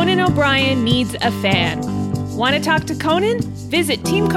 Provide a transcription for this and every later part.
Conan O'Brien needs a fan. Want to talk to Conan? Visit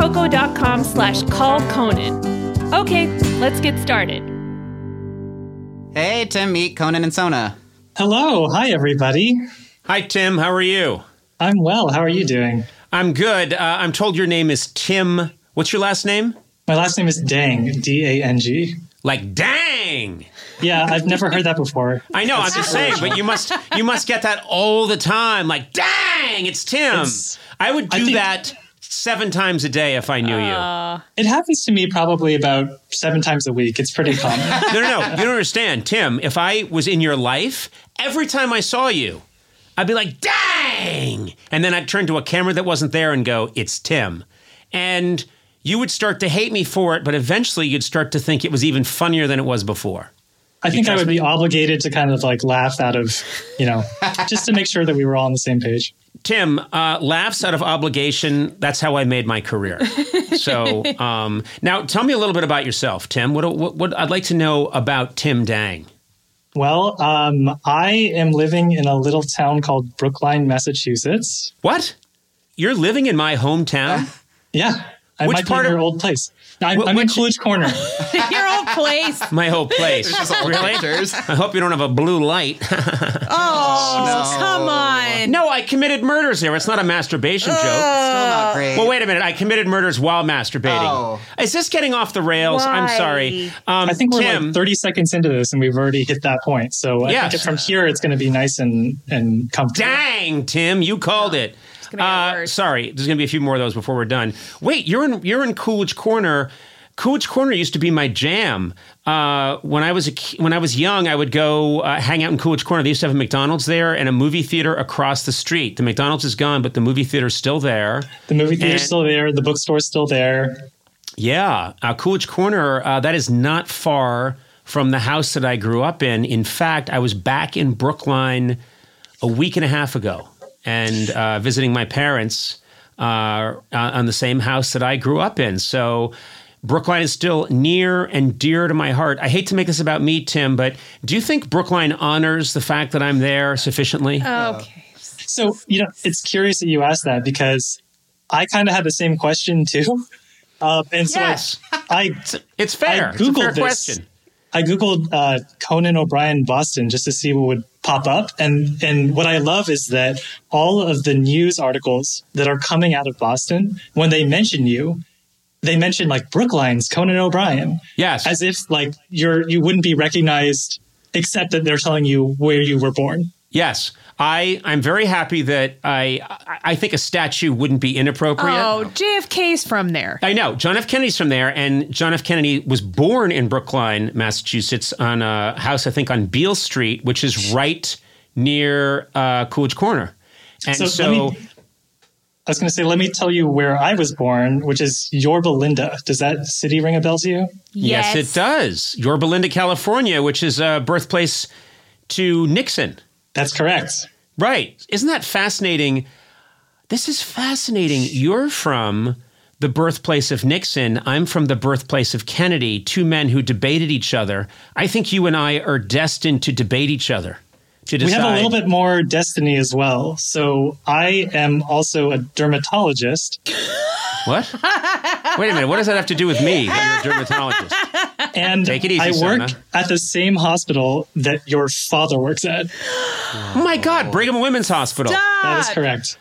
teamcoco.com/callconan. Okay, let's get started. Hey, Tim, meet Conan and Sona. Hello. Hi, everybody. Hi, Tim. How are you? I'm well. How are you doing? I'm good. I'm told your name is Tim. What's your last name? My last name is Dang, D-A-N-G. Like dang. Yeah, I've never heard that before. I know. I'm just saying, but you must get that all the time. Like dang, it's Tim. I would do that 7 times a day if I knew you. It happens to me probably about 7 times a week. It's pretty common. No. You don't understand, Tim. If I was in your life, every time I saw you, I'd be like, dang! And then I'd turn to a camera that wasn't there and go, it's Tim. And you would start to hate me for it, but eventually you'd start to think it was even funnier than it was before. I think I would be obligated to kind of like laugh out of, just to make sure that we were all on the same page. Tim, laughs out of obligation, that's how I made my career. So now tell me a little bit about yourself, Tim. What I'd like to know about Tim Dang. Well, I am living in a little town called Brookline, Massachusetts. What? You're living in my hometown? Yeah. I Which might part be in your of old place. I'm in Coolidge Corner. Your old place. My whole place. Really? I hope you don't have a blue light. Come on. No, I committed murders there. It's not a masturbation joke. Still not great. Well, wait a minute. I committed murders while masturbating. Oh. Is this getting off the rails? Why? I'm sorry. I think we're Tim, like 30 seconds into this and we've already hit that point. So I think from here, it's going to be nice and comfortable. Dang, Tim, you called it. It's going to get worse. Sorry, there's going to be a few more of those before we're done. Wait, you're in Coolidge Corner. Coolidge Corner used to be my jam. When I was young, I would go hang out in Coolidge Corner. They used to have a McDonald's there and a movie theater across the street. The McDonald's is gone, but the movie theater's still there. The movie theater's still there. The bookstore's still there. Yeah, Coolidge Corner, that is not far from the house that I grew up in. In fact, I was back in Brookline a week and a half ago and visiting my parents on the same house that I grew up in. So Brookline is still near and dear to my heart. I hate to make this about me, Tim, but do you think Brookline honors the fact that I'm there sufficiently? Okay. So, it's curious that you asked that because I kind of had the same question too. And so yes. It's fair. I Googled it's a fair this. question. I Googled Conan O'Brien Boston just to see what would pop up. And what I love is that all of the news articles that are coming out of Boston, when they mention you, they mention like Brookline's Conan O'Brien. Yes. As if like you wouldn't be recognized except that they're telling you where you were born. Yes. I'm very happy that I think a statue wouldn't be inappropriate. Oh, JFK's from there. I know. John F. Kennedy's from there, and John F. Kennedy was born in Brookline, Massachusetts, on a house, I think, on Beale Street, which is right near Coolidge Corner. And so I was going to say, let me tell you where I was born, which is Yorba Linda. Does that city ring a bell to you? Yes, it does. Yorba Linda, California, which is a birthplace to Nixon. That's correct. Right. Isn't that fascinating? This is fascinating. You're from the birthplace of Nixon. I'm from the birthplace of Kennedy, 2 men who debated each other. I think you and I are destined to debate each other. To decide. We have a little bit more destiny as well. So I am also a dermatologist. What? Wait a minute. What does that have to do with me, that you're a dermatologist? And Take it easy, I work Sona. at the same hospital that your father works at. Oh, my God. Brigham Women's Hospital. Stop. That is correct.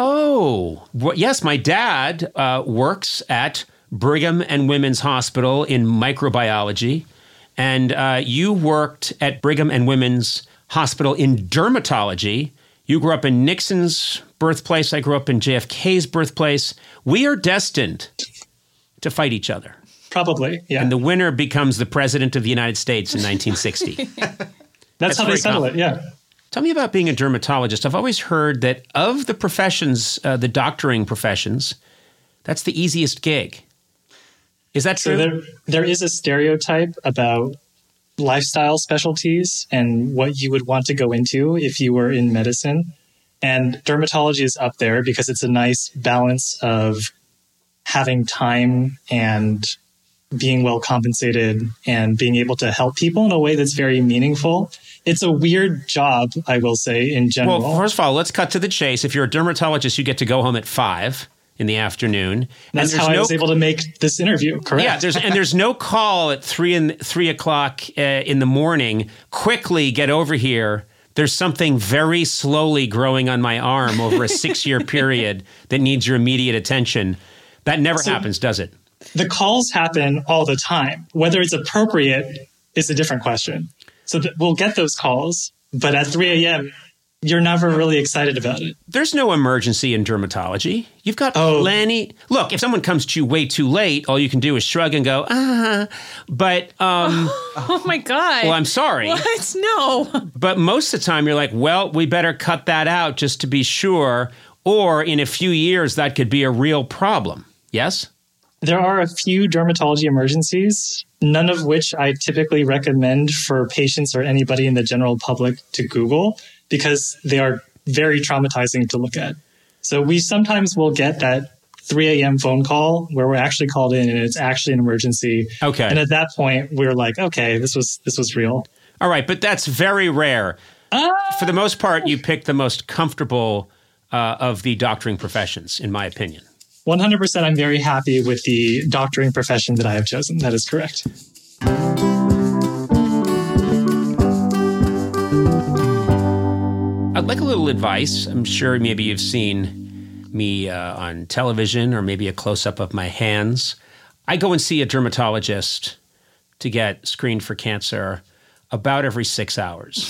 Oh, yes. My dad works at Brigham and Women's Hospital in microbiology. And you worked at Brigham and Women's Hospital in dermatology. You grew up in Nixon's birthplace. I grew up in JFK's birthplace. We are destined to fight each other. Probably, yeah. And the winner becomes the president of the United States in 1960. That's how they very settle it, yeah. Tell me about being a dermatologist. I've always heard that of the professions, the doctoring professions, that's the easiest gig. Is that true? So there is a stereotype about lifestyle specialties and what you would want to go into if you were in medicine. And dermatology is up there because it's a nice balance of having time and being well compensated and being able to help people in a way that's very meaningful. It's a weird job, I will say, in general. Well, first of all, let's cut to the chase. If you're a dermatologist, you get to go home at 5 in the afternoon. That's how I was able to make this interview, correct? Yeah, there's no call at 3 o'clock in the morning. Quickly get over here. There's something very slowly growing on my arm over a 6-year period that needs your immediate attention. That never happens, does it? The calls happen all the time. Whether it's appropriate is a different question. So we'll get those calls, but at 3 a.m., you're never really excited about it. There's no emergency in dermatology. You've got plenty. Look, if someone comes to you way too late, all you can do is shrug and go, But, oh my God. Well, I'm sorry. What? No. But most of the time, you're like, well, we better cut that out just to be sure. Or in a few years, that could be a real problem. Yes? There are a few dermatology emergencies, none of which I typically recommend for patients or anybody in the general public to Google because they are very traumatizing to look at. So we sometimes will get that 3 a.m. phone call where we're actually called in and it's actually an emergency. Okay. And at that point, we're like, okay, this was real. All right, but that's very rare. For the most part, you pick the most comfortable of the doctoring professions, in my opinion. 100%, I'm very happy with the doctoring profession that I have chosen. That is correct. I'd like a little advice. I'm sure maybe you've seen me on television or maybe a close-up of my hands. I go and see a dermatologist to get screened for cancer about every 6 hours.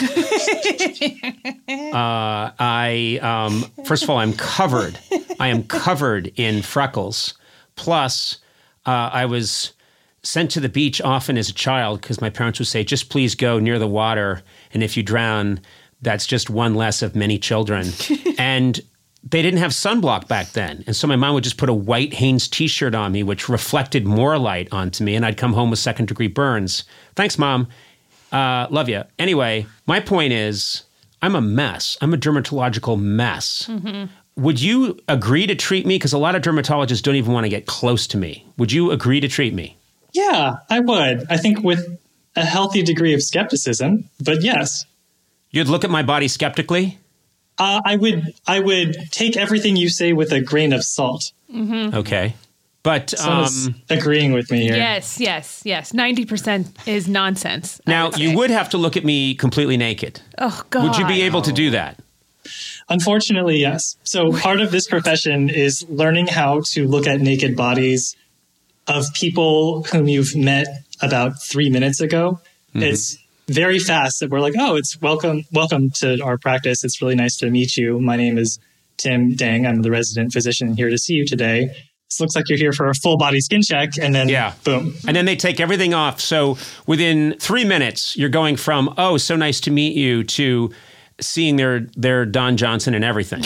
First of all, I'm covered. I am covered in freckles. Plus, I was sent to the beach often as a child because my parents would say, just please go near the water. And if you drown, that's just one less of many children. And they didn't have sunblock back then. And so my mom would just put a white Hanes t-shirt on me, which reflected more light onto me. And I'd come home with second-degree burns. Thanks, Mom. Love you. Anyway, my point is, I'm a mess. I'm a dermatological mess. Mm-hmm. Would you agree to treat me? Because a lot of dermatologists don't even want to get close to me. Would you agree to treat me? Yeah, I would. I think with a healthy degree of skepticism, but yes. You'd look at my body skeptically? I would take everything you say with a grain of salt. Mm-hmm. Okay. But someone's agreeing with me here. Yes. 90% is nonsense. Now, you would have to look at me completely naked. Oh, God. Would you be able to do that? Unfortunately, yes. So part of this profession is learning how to look at naked bodies of people whom you've met about 3 minutes ago. Mm-hmm. It's very fast that we're like, oh, it's welcome to our practice. It's really nice to meet you. My name is Tim Dang. I'm the resident physician here to see you today. This looks like you're here for a full body skin check. And then boom. And then they take everything off. So within 3 minutes, you're going from, oh, so nice to meet you, to seeing their Don Johnson and everything.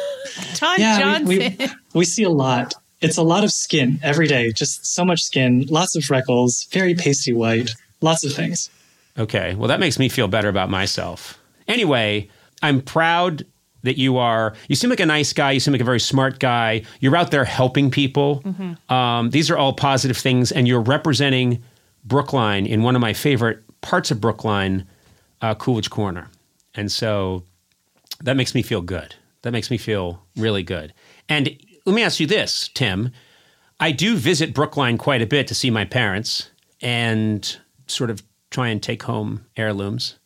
Johnson. We see a lot. It's a lot of skin every day. Just so much skin, lots of freckles, very pasty white, lots of things. Okay. Well, that makes me feel better about myself. Anyway, I'm proud that you seem like a nice guy. You seem like a very smart guy. You're out there helping people. Mm-hmm. These are all positive things. And you're representing Brookline in one of my favorite parts of Brookline, Coolidge Corner. And so that makes me feel good. That makes me feel really good. And let me ask you this, Tim. I do visit Brookline quite a bit to see my parents and sort of try and take home heirlooms.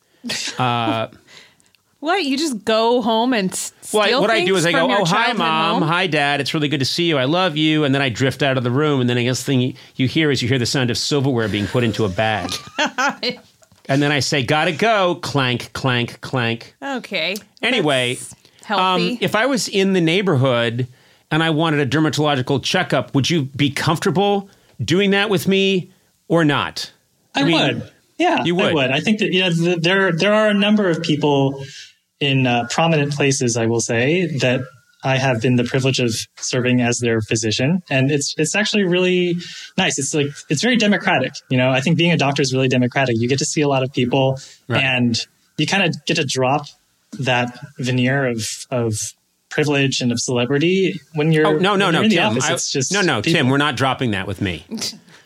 What? You just go home and steal what I do is I go, oh, hi, Mom. Hi, Dad. It's really good to see you. I love you. And then I drift out of the room. And then I guess the thing you hear the sound of silverware being put into a bag. And then I say, gotta go. Clank, clank, clank. Okay. Anyway, healthy. If I was in the neighborhood and I wanted a dermatological checkup, would you be comfortable doing that with me or not? I would. Yeah, you would. I would. I think that there are a number of people in prominent places, I will say, that I have been the privilege of serving as their physician, and it's actually really nice. It's very democratic. I think being a doctor is really democratic. You get to see a lot of people, right, and you kind of get to drop that veneer of privilege and of celebrity when you're no, in the Tim. office. It's just Tim. We're not dropping that with me.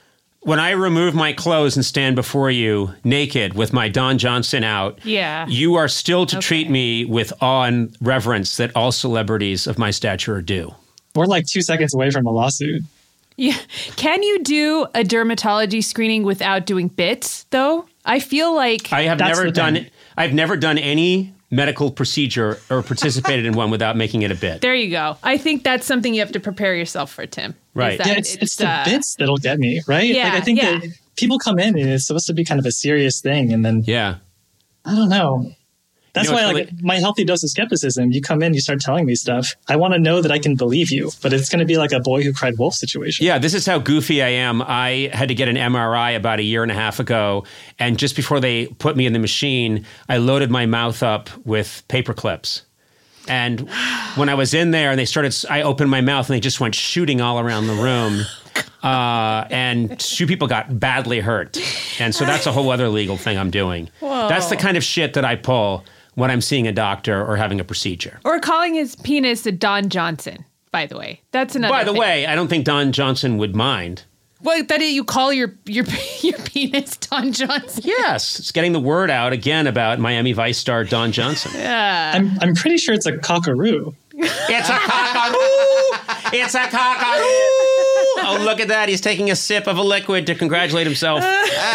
when I remove my clothes and stand before you naked with my Don Johnson out, Yeah. you are still to treat Okay. me with awe and reverence that all celebrities of my stature are due. We're like 2 seconds away from a lawsuit. Yeah. Can you do a dermatology screening without doing bits, though? I feel like I have That's never the done thing. it. I've never done any medical procedure or participated in one without making it a bit. there you go. I think that's something you have to prepare yourself for, Tim. is Right. that Yeah, it's the bits that'll get me, right? Yeah, like I think yeah. that people come in and it's supposed to be kind of a serious thing, and then Yeah. I don't know. That's You know, why, it's like, my healthy dose of skepticism. You come in, you start telling me stuff. I want to know that I can believe you, but it's going to be like a boy who cried wolf situation. Yeah, this is how goofy I am. I had to get an MRI about a year and a half ago, and just before they put me in the machine, I loaded my mouth up with paper clips. And when I was in there and I opened my mouth and they just went shooting all around the room. And 2 people got badly hurt. And so that's a whole other legal thing I'm doing. Whoa. That's the kind of shit that I pull when I'm seeing a doctor or having a procedure. Or calling his penis a Don Johnson, by the way. That's another By the thing. way, I don't think Don Johnson would mind. Well, that you call your penis Don Johnson. Yes, it's getting the word out again about Miami Vice star Don Johnson. I'm pretty sure it's a cockaroo. It's a cockaroo! It's a cockaroo! Oh, look at that. He's taking a sip of a liquid to congratulate himself.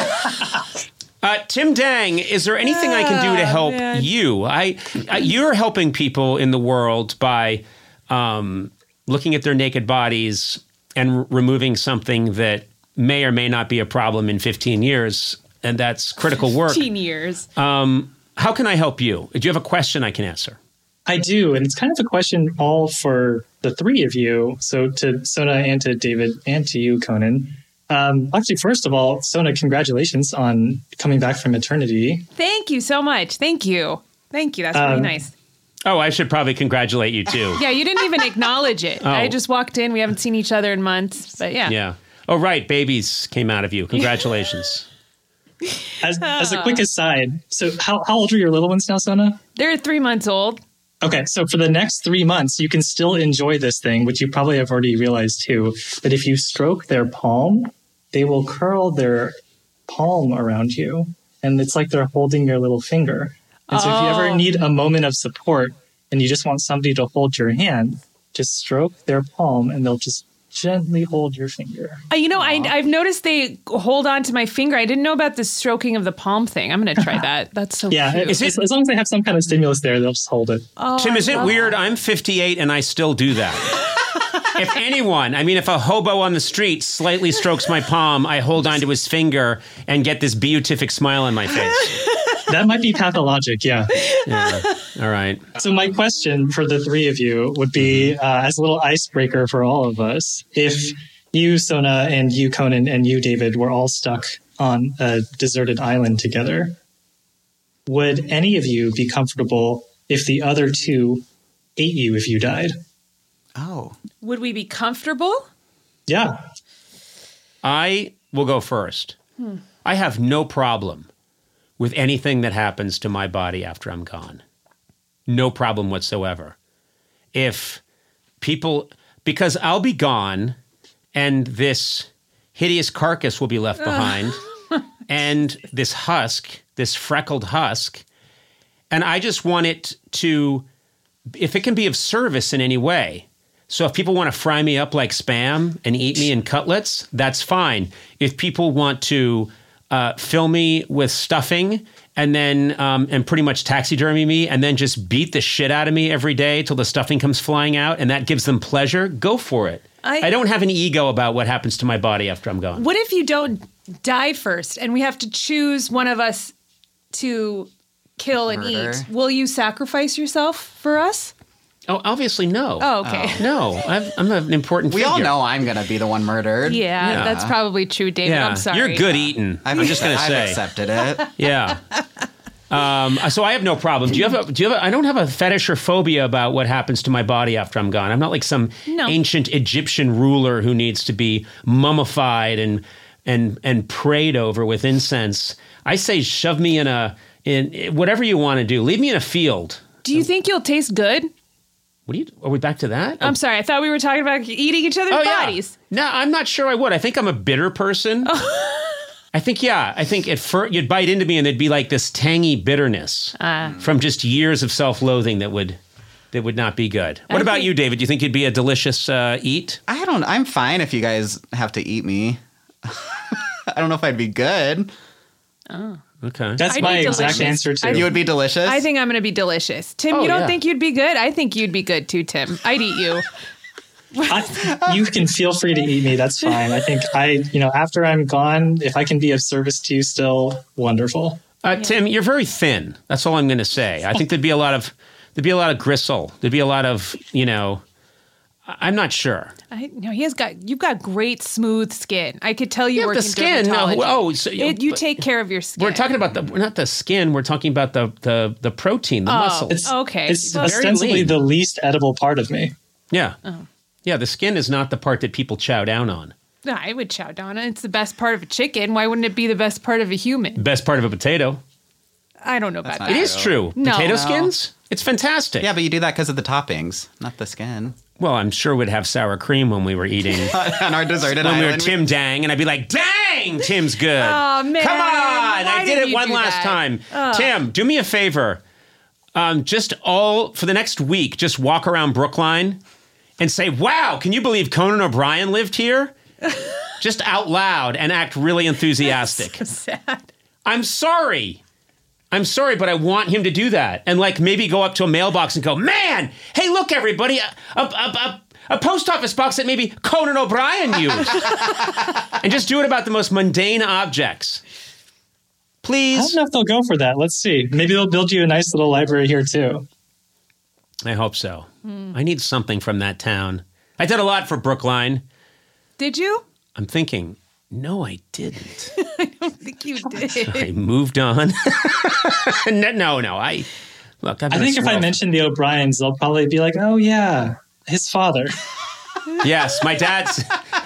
Tim Dang, is there anything I can do to help man. you? You're helping people in the world by looking at their naked bodies and removing something that may or may not be a problem in 15 years, and that's critical work. 15 years. How can I help you? Do you have a question I can answer? I do, and it's kind of a question all for the 3 of you. So to Sona and to David and to you, Conan. Actually, first of all, Sona, congratulations on coming back from maternity. Thank you so much. Thank you. Thank you. That's really nice. Oh, I should probably congratulate you too. Yeah, you didn't even acknowledge it. Oh. I just walked in. We haven't seen each other in months. But yeah. Yeah. Oh, right. Babies came out of you. Congratulations. As a quick aside, so how old are your little ones now, Sona? They're 3 months old. Okay, so for the next 3 months, you can still enjoy this thing, which you probably have already realized too, that if you stroke their palm, they will curl their palm around you. And it's like they're holding your little finger. And so if you ever need a moment of support and you just want somebody to hold your hand, just stroke their palm and they'll just gently hold your finger. I've noticed they hold on to my finger. I didn't know about the stroking of the palm thing. I'm going to try that. That's so Yeah, cute. as long as they have some kind of stimulus there, they'll just hold it. Tim, is it weird? I'm 58 and I still do that. If anyone, if a hobo on the street slightly strokes my palm, I hold onto his finger and get this beatific smile on my face. That might be pathologic, yeah. Yeah. All right. So my question for the 3 of you would be, as a little icebreaker for all of us, if you, Sona, and you, Conan, and you, David, were all stuck on a deserted island together, would any of you be comfortable if the other 2 ate you if you died? Oh. Would we be comfortable? Yeah. I will go first. I have no problem with anything that happens to my body after I'm gone. No problem whatsoever. If people, because I'll be gone and this hideous carcass will be left behind and this husk, this freckled husk, and I just want it to, if it can be of service in any way. So if people want to fry me up like Spam and eat me in cutlets, that's fine. If people want to fill me with stuffing and then and pretty much taxidermy me and then just beat the shit out of me every day till the stuffing comes flying out and that gives them pleasure, go for it. I don't have any ego about what happens to my body after I'm gone. What if you don't die first and we have to choose one of us to kill and Murder. eat? Will you sacrifice yourself for us? Oh, obviously no. Oh, okay. No, I'm an important We figure. all know I'm going to be the one murdered. Yeah, that's probably true, David. Yeah, I'm sorry. you're good eating. I'm just going to I've say. accepted it. Yeah. So I have no problem. Do you have I don't have a fetish or phobia about what happens to my body after I'm gone. I'm not like some ancient Egyptian ruler who needs to be mummified and prayed over with incense. I say shove me in whatever you want to do. Leave me in a field. Do you think you'll taste good? Are we back to that? I'm sorry. I thought we were talking about eating each other's bodies. No, I'm not sure I would. I think I'm a bitter person. I think at first you'd bite into me and there'd be like this tangy bitterness from just years of self-loathing that would not be good. What about you, David? Do you think you'd be a delicious eat? I'm fine if you guys have to eat me. I don't know if I'd be good. Oh. Okay. That's my exact answer too. You would be delicious? I think I'm going to be delicious. Tim, you don't think you'd be good? I think you'd be good too, Tim. I'd eat you. You can feel free to eat me. That's fine. I think after I'm gone, if I can be of service to you still, wonderful. Tim, you're very thin. That's all I'm going to say. I think there'd be a lot of gristle. There'd be a lot of, I'm not sure. You've got great smooth skin. I could tell you work in the skin. dermatology. You take care of your skin. We're talking about not the skin. We're talking about the protein, the muscle. It's Well, ostensibly the least edible part of me. Yeah. Yeah, the skin is not the part that people chow down on. No, I would chow down on it. It's the best part of a chicken. Why wouldn't it be the best part of a human? Best part of a potato. I don't know about that. It is true. No. Potato skins? It's fantastic. Yeah, but you do that because of the toppings, not the skin. Well, I'm sure we'd have sour cream when we were eating. On our deserted when island. we were Tim Dang, and I'd be like, dang, Tim's good. Oh, man. Come on. Why I did it you one do last that? time. Tim, do me a favor. For the next week, just walk around Brookline and say, wow, can you believe Conan O'Brien lived here? Just out loud and act really enthusiastic. So sad. I'm sorry, but I want him to do that. And maybe go up to a mailbox and go, man, hey, look, everybody, a post office box that maybe Conan O'Brien used. And just do it about the most mundane objects. Please. I don't know if they'll go for that. Let's see. Maybe they'll build you a nice little library here, too. I hope so. I need something from that town. I did a lot for Brookline. Did you? I'm thinking, no, I didn't. I don't think you did. I moved on. No. I think if I mention the O'Briens, they'll probably be like, oh, yeah, his father. Yes, my dad's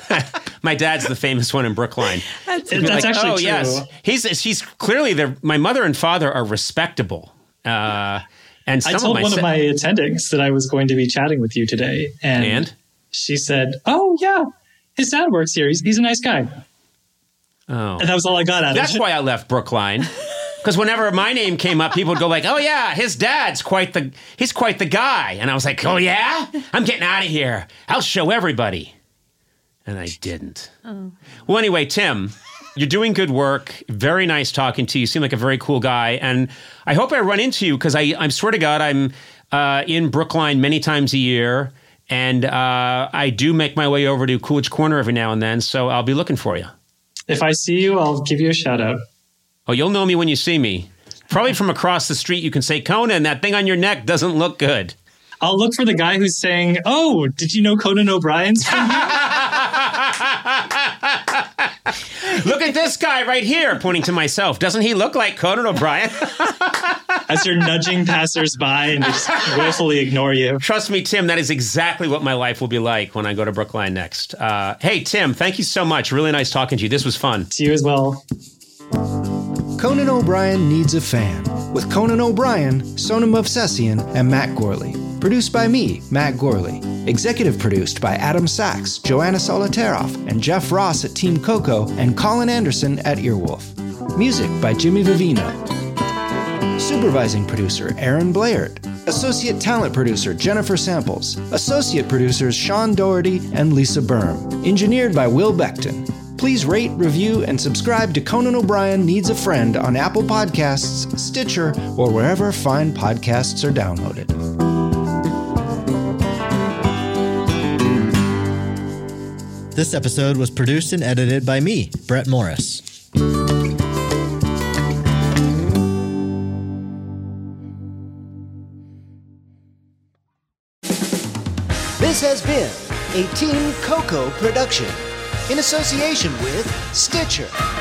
the famous one in Brookline. That's actually true. Yes, he's clearly there. My mother and father are respectable. And I told one of my attendings that I was going to be chatting with you today, and she said, "Oh yeah, his dad works here. He's a nice guy." Oh, and that was all I got out of it. That's why I left Brookline. Because whenever my name came up, people would go like, "Oh yeah, his dad's quite the guy," and I was like, "Oh yeah, I'm getting out of here. I'll show everybody," and I didn't. Oh. Well, anyway, Tim, you're doing good work. Very nice talking to you. You seem like a very cool guy, and I hope I run into you because I swear to God, I'm in Brookline many times a year, and I do make my way over to Coolidge Corner every now and then. So I'll be looking for you. If I see you, I'll give you a shout out. Oh, you'll know me when you see me. Probably from across the street, you can say, Conan, that thing on your neck doesn't look good. I'll look for the guy who's saying, oh, did you know Conan O'Brien's from here? Look at this guy right here, pointing to myself. Doesn't he look like Conan O'Brien? As you're nudging passersby and just willfully ignore you. Trust me, Tim, that is exactly what my life will be like when I go to Brookline next. Hey, Tim, thank you so much. Really nice talking to you. This was fun. To you as well. Conan O'Brien Needs a Fan, with Conan O'Brien, Sonam Movsesian, and Matt Gorley. Produced by me, Matt Gorley. Executive produced by Adam Sachs, Joanna Solitaroff, and Jeff Ross at Team Coco, and Colin Anderson at Earwolf. Music by Jimmy Vivino. Supervising producer, Aaron Blaird. Associate talent producer, Jennifer Samples. Associate producers, Sean Doherty and Lisa Berm. Engineered by Will Beckton. Please rate, review, and subscribe to Conan O'Brien Needs a Friend on Apple Podcasts, Stitcher, or wherever fine podcasts are downloaded. This episode was produced and edited by me, Brett Morris. This has been a Team Coco production in association with Stitcher.